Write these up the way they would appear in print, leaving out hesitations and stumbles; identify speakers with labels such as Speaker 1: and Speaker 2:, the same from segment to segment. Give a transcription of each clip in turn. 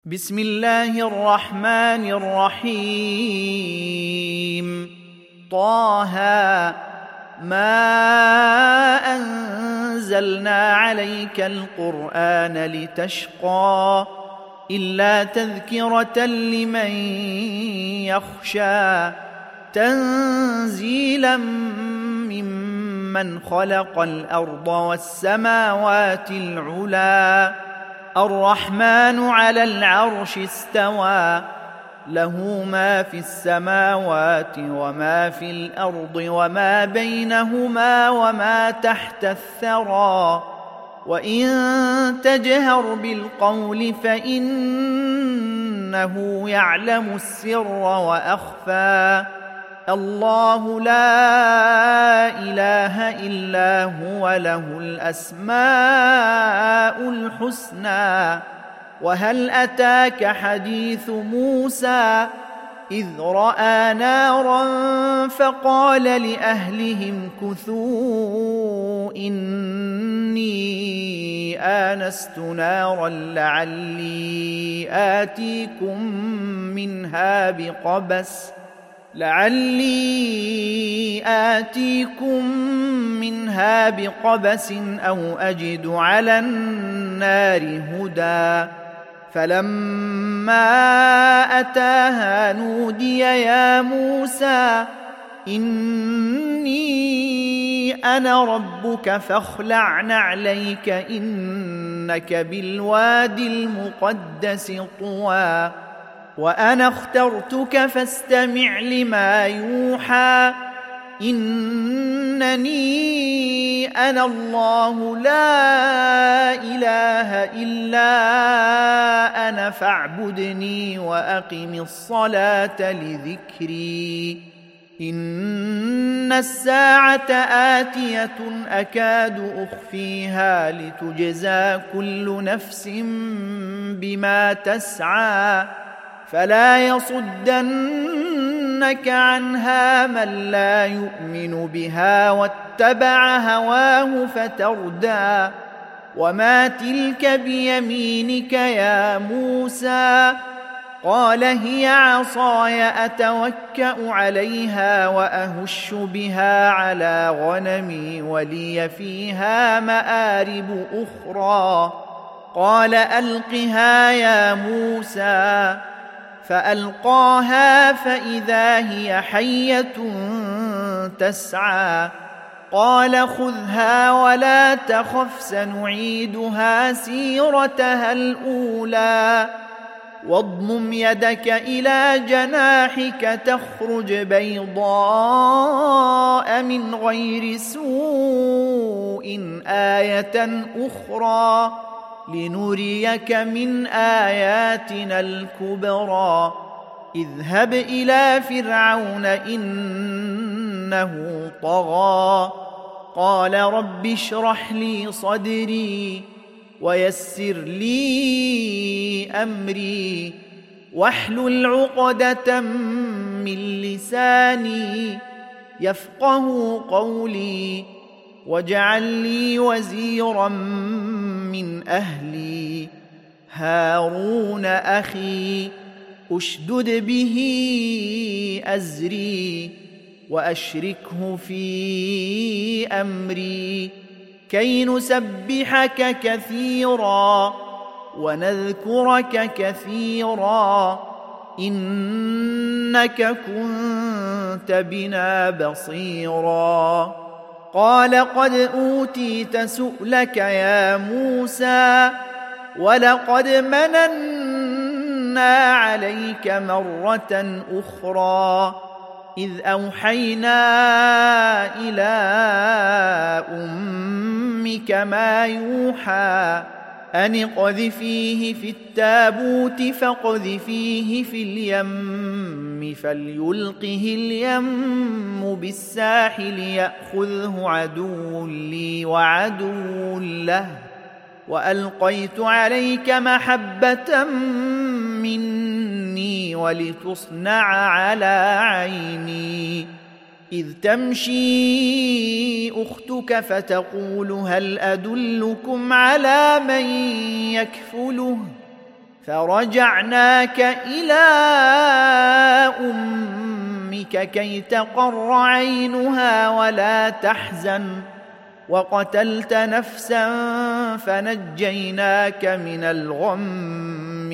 Speaker 1: بسم الله الرحمن الرحيم. طه ما أنزلنا عليك القرآن لتشقى إلا تذكرة لمن يخشى تنزيلا ممن خلق الأرض والسماوات العلى الرحمن على العرش استوى له ما في السماوات وما في الأرض وما بينهما وما تحت الثرى وإن تجهر بالقول فإنه يعلم السر وأخفى الله لا إله إلا هو له الأسماء الحسنى وهل أتاك حديث موسى إذ رأى نارا فقال لأهلهم كثوا إني آنست نارا لعلي آتيكم منها بقبس أو أجد على النار هدى فلما أتاها نودي يا موسى إني أنا ربك فاخلع نعليك إنك بالوادي المقدس طوى وأنا اخترتك فاستمع لما يوحى إنني أنا الله لا إله إلا أنا فاعبدني وأقم الصلاة لذكري إن الساعة آتية أكاد أخفيها لتجزى كل نفس بما تسعى فلا يصدنك عنها من لا يؤمن بها واتبع هواه فتردى وما تلك بيمينك يا موسى قال هي عصاي أتوكأ عليها وأهش بها على غنمي ولي فيها مآرب أخرى قال ألقها يا موسى فألقاها فإذا هي حية تسعى قال خذها ولا تخف سنعيدها سيرتها الأولى واضمم يدك إلى جناحك تخرج بيضاء من غير سوء آية أخرى لنريك من آياتنا الكبرى اذهب إلى فرعون إنه طغى قال رب اشرح لي صدري ويسر لي أمري واحلل عقدة من لساني يفقه قولي واجعل لي وزيرا من أهلي هارون أخي أشدد به أزري وأشركه في أمري كي نسبحك كثيرا ونذكرك كثيرا إنك كنت بنا بصيرا قال قد أوتيت سؤلك يا موسى ولقد مننا عليك مرة أخرى إذ أوحينا إلى أمك ما يوحى أن اقذفيه في التابوت فاقذفيه في اليم فليلقه اليم بالساحل يأخذه عدو لي وعدو له وألقيت عليك محبة مني ولتصنع على عيني إذ تمشي أختك فتقول هل أدلكم على من يكفله فرجعناك إلى أمك كي تقر عينها ولا تحزن وقتلت نفسا فنجيناك من الغم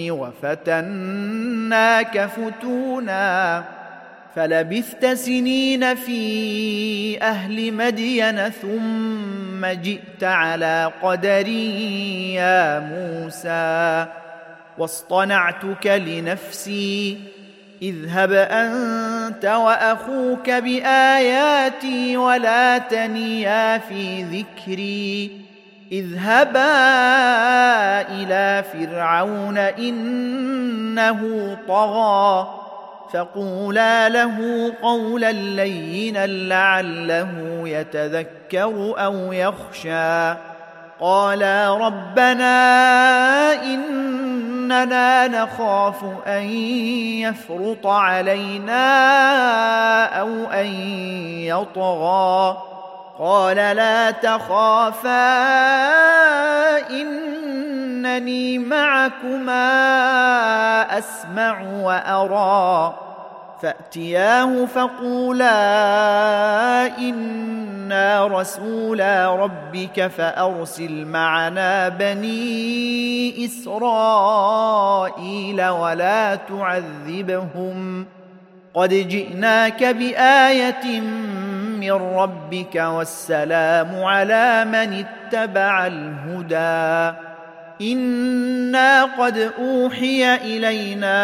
Speaker 1: وفتناك فتونا فلبثت سنين في أهل مدين ثم جئت على قدري يا موسى واصطنعتك لنفسي اذهب أنت وأخوك بآياتي ولا تنيا في ذكري اذهبا إلى فرعون إنه طغى فقولا له قولا لينا لعله يتذكر أو يخشى قالا ربنا إننا نخاف أن يفرط علينا أو أن يطغى قال لا تخافا إنني معكما أسمع وأرى فأتياه فقولا إنا رسولا ربك فأرسل معنا بني إسرائيل ولا تعذبهم قد جئناك بآية من ربك والسلام على من اتبع الهدى إنا قد أوحي إلينا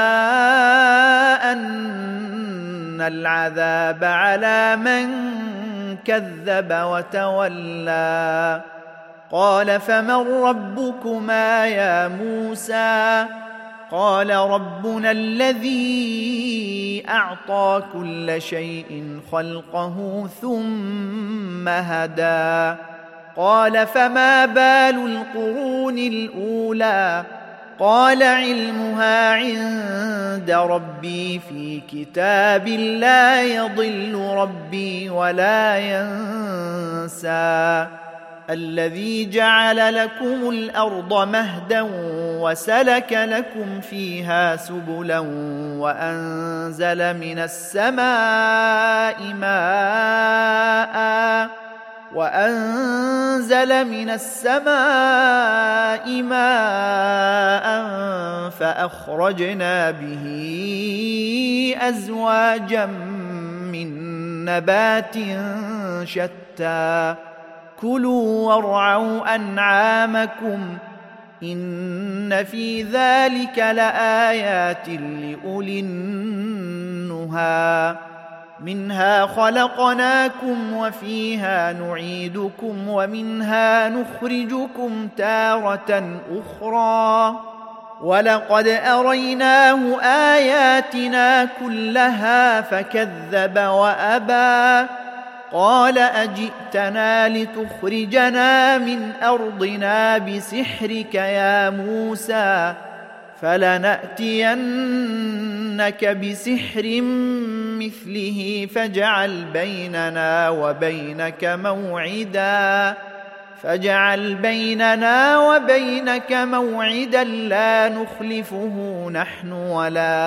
Speaker 1: أن العذاب على من كذب وتولى قال فمن ربكما يا موسى قال ربنا الذي أعطى كل شيء خلقه ثم هدى قال فما بال القرون الأولى قال علمها عند ربي في كتاب لا يضل ربي ولا ينسى الذي جعل لكم الأرض مهدا وسلك لكم فيها سبلا وأنزل من السماء ماء فأخرجنا به أزواجا من نبات شتى كلوا وارعوا أنعامكم إن في ذلك لآيات لأولي النهى منها خلقناكم وفيها نعيدكم ومنها نخرجكم تارة أخرى ولقد أريناه آياتنا كلها فكذب وأبى قال أجئتنا لتخرجنا من أرضنا بسحرك يا موسى فلنأتينك بسحر مثله فاجعل بيننا وبينك موعدا لا نخلفه نحن ولا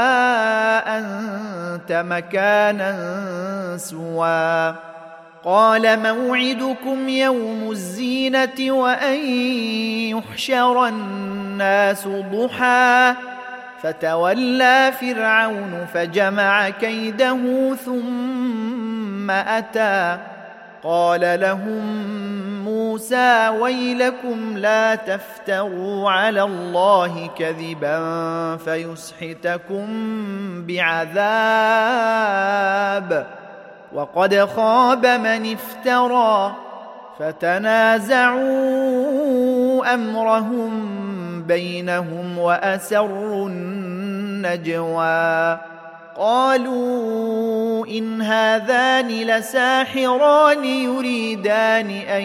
Speaker 1: أنت مكانا سوى قال موعدكم يوم الزينة وأن يحشر الناس ضحى فتولى فرعون فجمع كيده ثم أتى قال لهم موسى ويلكم لا تفتروا على الله كذبا فيسحتكم بعذاب وقد خاب من افترى فتنازعوا أمرهم بينهم وأسروا النجوى قالوا إن هذان لساحران يريدان أن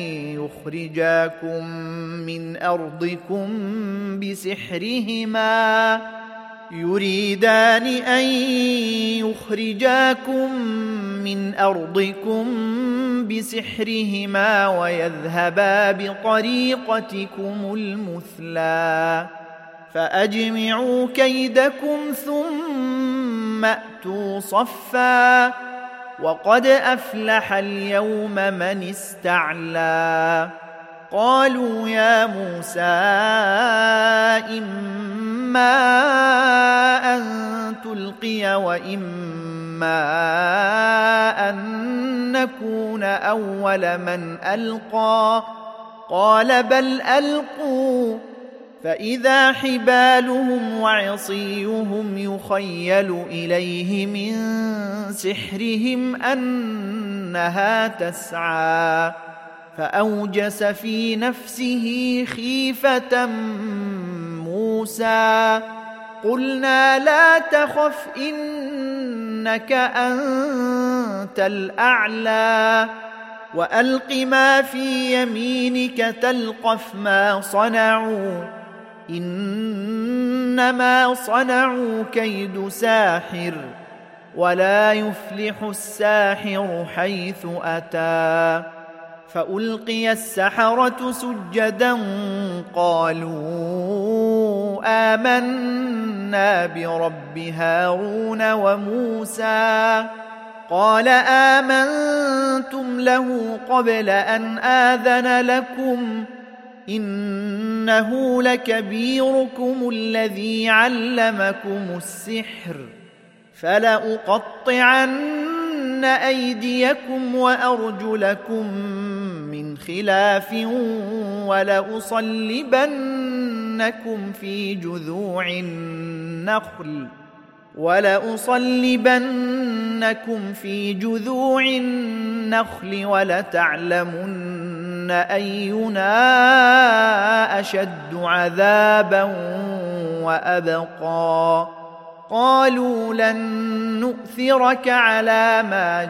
Speaker 1: يخرجاكم من أرضكم بسحرهما ويذهبا بطريقتكم المثلى فأجمعوا كيدكم ثم أتوا صفا وقد أفلح اليوم من استعلى. قالوا يا موسى إما أن تلقي وإما أن نكون أول من ألقى قال بل ألقوا فإذا حبالهم وعصيهم يخيل إليه من سحرهم أنها تسعى فأوجس في نفسه خيفة موسى قلنا لا تخف إنك أنت الأعلى وألق ما في يمينك تلقف ما صنعوا إنما صنعوا كيد ساحر ولا يفلح الساحر حيث أتى. فألقي السحرة سجدا قالوا آمنا برب هارون وموسى قال آمنتم له قبل أن آذن لكم إنه لكبيركم الذي علمكم السحر فلأقطعن أيديكم وأرجلكم من خلاف ولأصلبنكم في جذوع النخل ولتعلمن أينا أشد عذابا وأبقى. قالوا لن نؤثرك على ما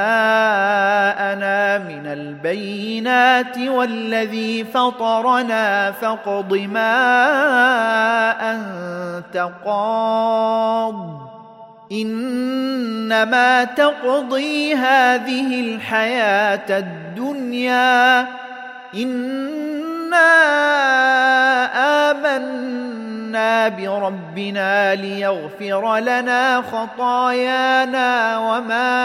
Speaker 1: جاءنا من البينات والذي فطرنا فاقض ما أنت قاض إنما تقضي هذه الحياة الدنيا إنا آمنا بربنا ليغفر لنا خطايانا وما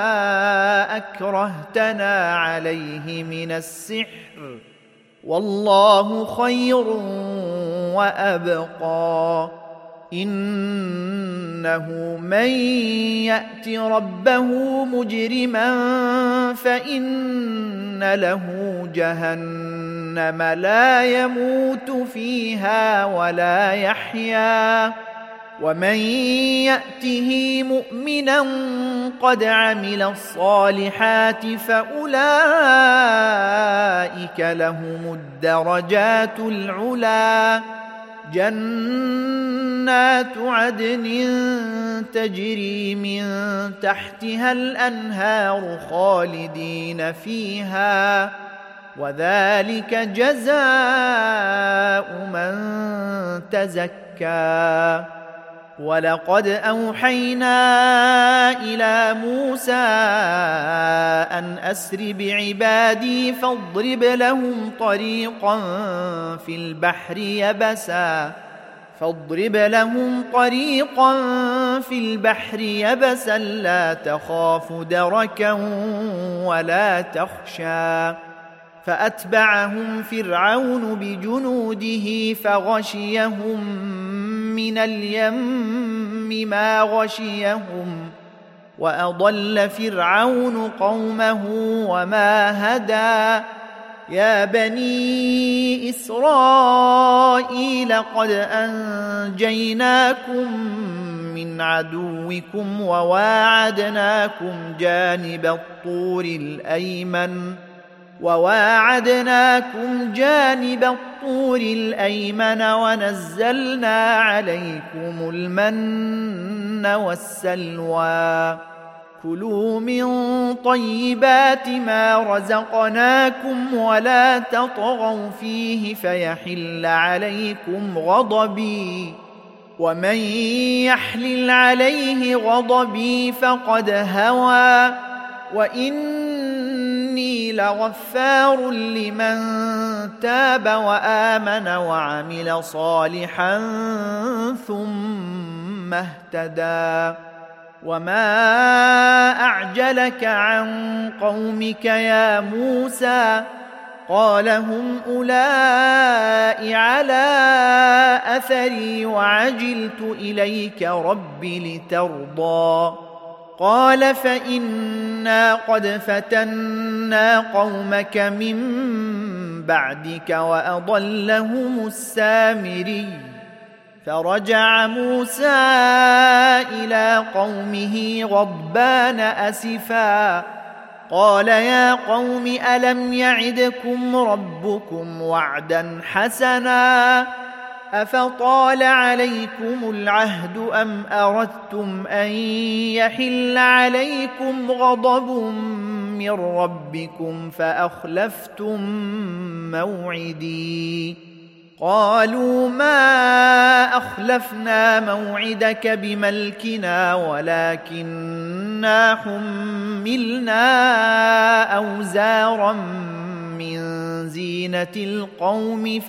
Speaker 1: أكرهتنا عليه من السحر والله خير وأبقى. إنه من يأت ربه مجرما فإن له جهنم لا يموت فيها ولا يحيا ومن يأته مؤمنا قد عمل الصالحات فأولئك لهم الدرجات العلى جنات عدن تجري من تحتها الأنهار خالدين فيها وذلك جزاء من تزكى. ولقد أوحينا إلى موسى أن أسر بعبادي فاضرب لهم طريقا في البحر يبسا لا تخاف دركا ولا تخشى. فأتبعهم فرعون بجنوده فغشيهم من اليم ما غشيهم وأضل فرعون قومه وما هدى. يا بني إسرائيل قد أنجيناكم من عدوكم وواعدناكم جانب الطور الأيمن ونزلنا عليكم المن والسلوى. كلوا من طيبات ما رزقناكم ولا تطغوا فيه فيحل عليكم غضبي ومن يحلل عليه غضبي فقد هوى وإني لغفار لمن تاب وآمن وعمل صالحا ثم اهتدى. وما أعجلك عن قومك يا موسى؟ قال هم أولئك على أثري وعجلت إليك رب لترضى. قال فإنا قد فتنا قومك من بعدك وأضلهم السامري. فرجع موسى إلى قومه غضبان أسفا قال يا قوم ألم يعدكم ربكم وعدا حسنا أفطال عليكم العهد أم أردتم أن يحل عليكم غضب من ربكم فأخلفتم موعدي؟ قالوا ما أخلفنا موعدك بملكنا ولكننا حملنا أوزارا من زينة القوم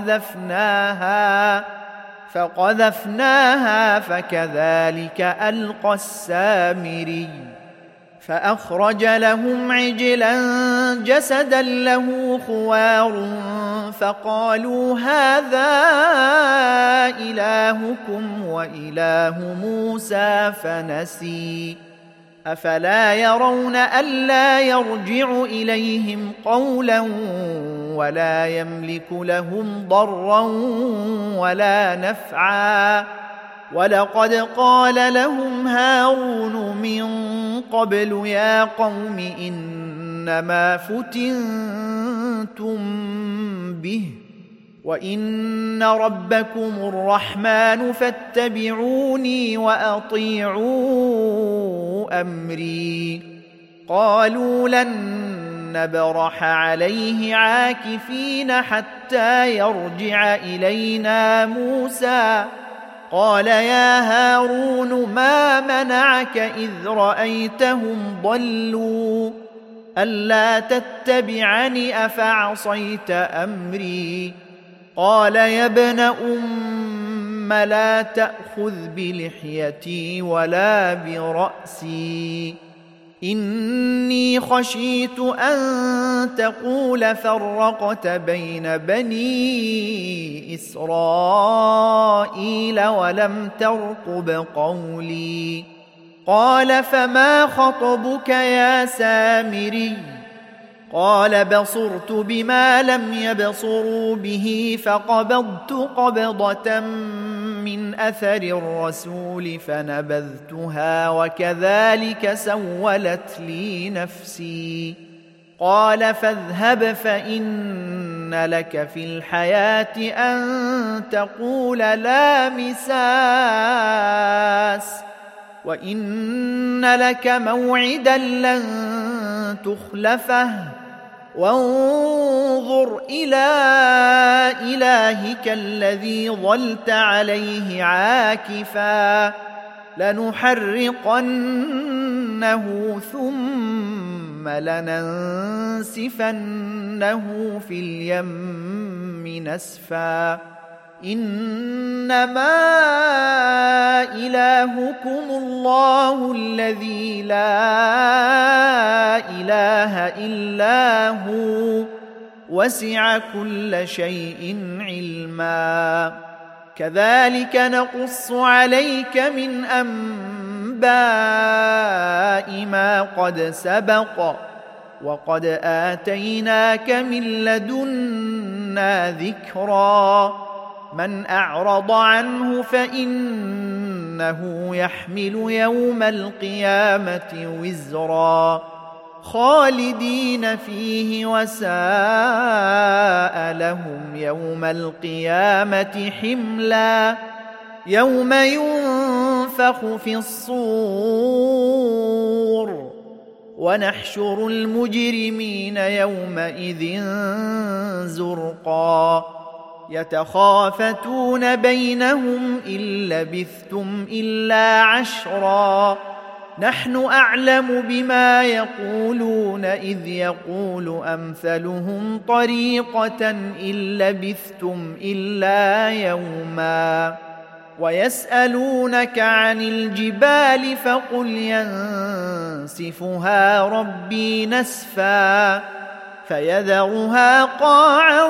Speaker 1: فقذفناها فكذلك ألقى السامري. فأخرج لهم عجلا جسدا له خوار فقالوا هذا إلهكم وإله موسى فنسي. أفلا يرون ألا يرجع إليهم قولا ولا يملك لهم ضرا ولا نفعا؟ ولقد قال لهم هارون من قبل يا قوم إنما فتنتم به وإن ربكم الرحمن فاتبعوني وأطيعوا أمري. قالوا لن نبرح عليه عاكفين حتى يرجع إلينا موسى. قال يا هارون ما منعك إذ رأيتهم ضلوا ألا تتبعني أفعصيت أمري؟ قال يا ابن أم لا تأخذ بلحيتي ولا برأسي إني خشيت أن تقول فرقت بين بني إسرائيل ولم ترقب قولي. قال فما خطبك يا سامري؟ قال بصرت بما لم يبصروا به فقبضت قبضة من أثر الرسول فنبذتها وكذلك سولت لي نفسي. قال فاذهب فإن لك في الحياة أن تقول لا مساس وإن لك موعدا لن تخلفه وانظر إلى إلهك الذي ظلت عليه عاكفا لنحرقنه ثم لننسفنه في اليم نسفا إنما إلهكم الله الذي لا إله إلا هو وسع كل شيء علما. كذلك نقص عليك من أنباء ما قد سبق وقد آتيناك من لدنا ذكرا. من أعرض عنه فإنه يحمل يوم القيامة وزرا خالدين فيه وساء لهم يوم القيامة حملا. يوم ينفخ في الصور ونحشر المجرمين يومئذ زرقا يتخافتون بينهم إن لبثتم إلا عشرا نحن أعلم بما يقولون إذ يقول أمثلهم طريقة إن لبثتم إلا يوما ويسألونك عن الجبال فقل ينسفها ربي نسفا فيذرها قاعا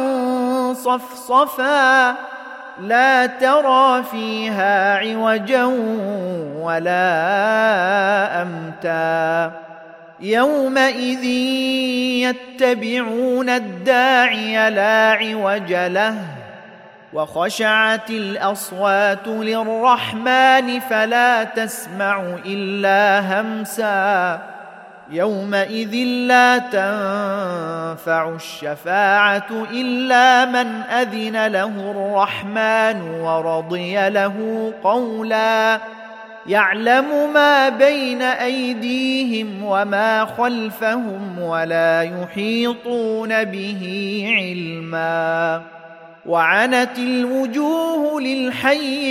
Speaker 1: صفصفا لا ترى فيها عوجا ولا أمتا يومئذ يتبعون الداعي لا عوج له وخشعت الأصوات للرحمن فلا تسمع إلا همسا يومئذ لا تنفع الشفاعة إلا من أذن له الرحمن ورضي له قولا يعلم ما بين أيديهم وما خلفهم ولا يحيطون به علما وعنت الوجوه للحي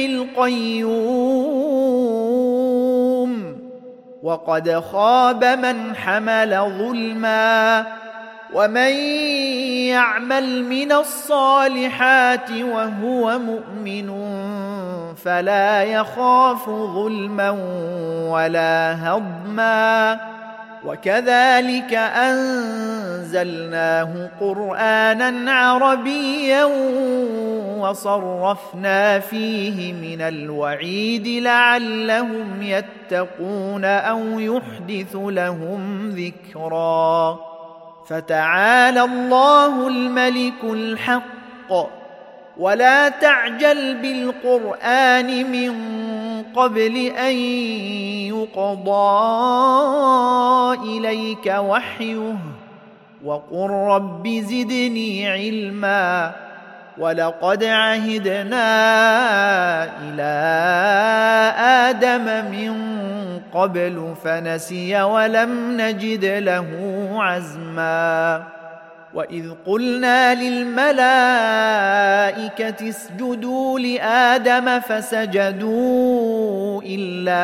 Speaker 1: القيوم وقد خاب من حمل ظلما ومن يعمل من الصالحات وهو مؤمن فلا يخاف ظلما ولا هضما وكذلك أنزلناه قرآنا عربيا وصرفنا فيه من الوعيد لعلهم يتقون أو يحدث لهم ذكرا فتعالى الله الملك الحق ولا تعجل بالقرآن من قبل أن يقضى إليك وحيه وقل رب زدني علما ولقد عهدنا إلى آدم من قبل فنسي ولم نجد له عزما وإذ قلنا للملائكة اسجدوا لآدم فسجدوا إلا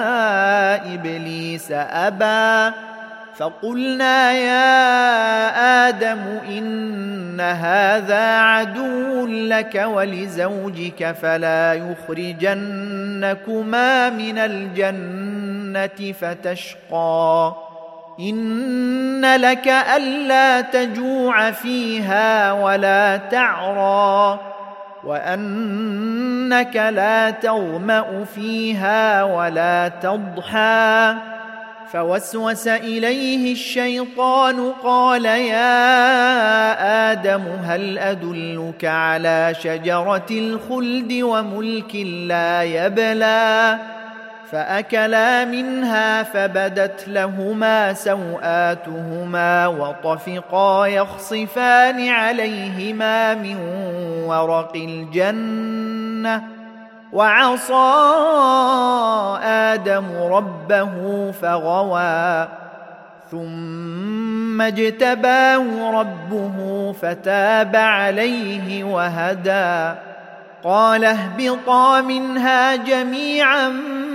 Speaker 1: إبليس أبى فقلنا يا آدم إن هذا عدو لك ولزوجك فلا يخرجنكما من الجنة فتشقى إن لك ألا تجوع فيها ولا تعرى وأنك لا تظمأ فيها ولا تضحى فوسوس إليه الشيطان قال يا آدم هل أدلك على شجرة الخلد وملك لا يبلى فأكلا منها فبدت لهما سوآتهما وطفقا يخصفان عليهما من ورق الجنة وعصى آدم ربه فغوى ثم اجتباه ربه فتاب عليه وهدى قال اهبطا منها جميعا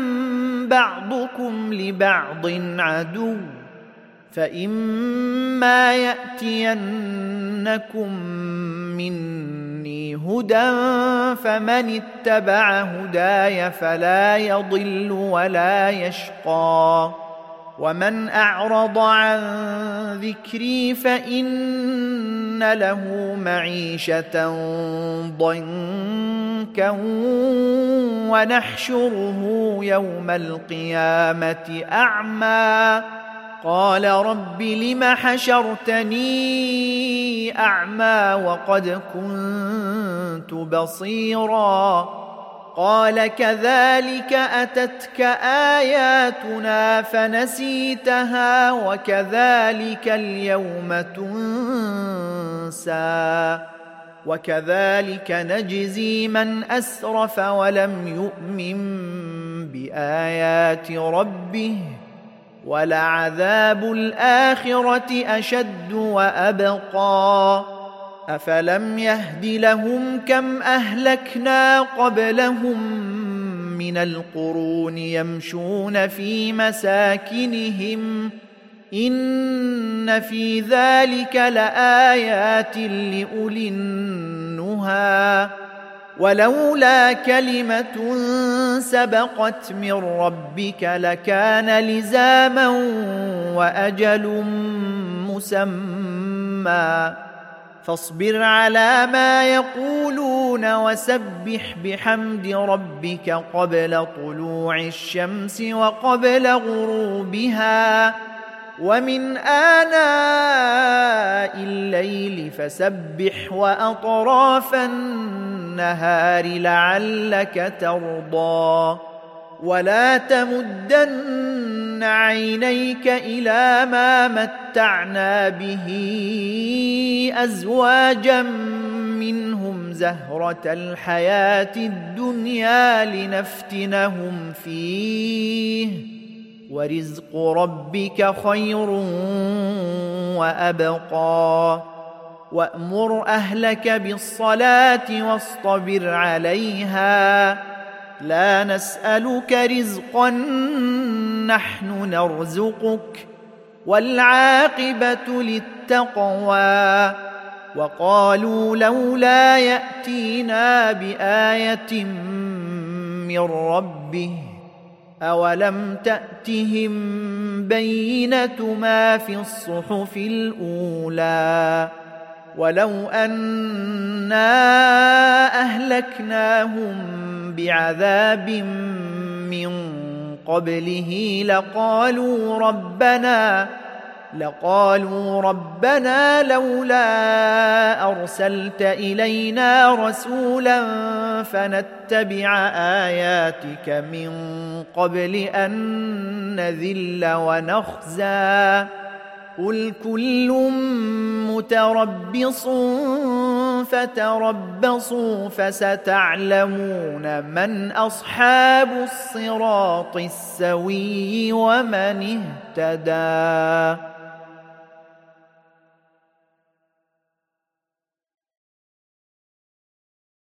Speaker 1: بعضكم لبعض عدو فإما يأتينكم مني هدى فمن اتبع هداي فلا يضل ولا يشقى ومن أعرض عن ذكري فإن له معيشة ضنكا ونحشره يوم القيامة أعمى قال رب لم حشرتني أعمى وقد كنت بصيرا قال كذلك أتتك آياتنا فنسيتها وكذلك اليوم تنسى وكذلك نجزي من أسرف ولم يؤمن بآيات ربه ولعذاب الآخرة أشد وأبقى أفلم يهد لهم كم أهلكنا قبلهم من القرون يمشون في مساكنهم إن في ذلك لآيات لأولي النهى ولولا كلمة سبقت من ربك لكان لزاما وأجل مسمى فاصبر على ما يقولون وسبح بحمد ربك قبل طلوع الشمس وقبل غروبها ومن آناء الليل فسبح وأطراف النهار لعلك ترضى ولا تمدن عينيك إلى ما متعنا به أزواجا منهم زهرة الحياة الدنيا لنفتنهم فيه ورزق ربك خير وأبقى وأمر أهلك بالصلاة واصطبر عليها لا نسألك رزقا نحن نرزقك والعاقبة للتقوى وقالوا لولا يأتينا بآية من ربه أولم تأتهم بينة ما في الصحف الأولى ولو أنا أهلكناهم بعذاب من قبله لقالوا ربنا لولا أرسلت إلينا رسولا فنتبع آياتك من قبل أن نذل ونخزى قل كل متربص فتربصوا فستعلمون من أصحاب الصراط السوي ومن اهتدى.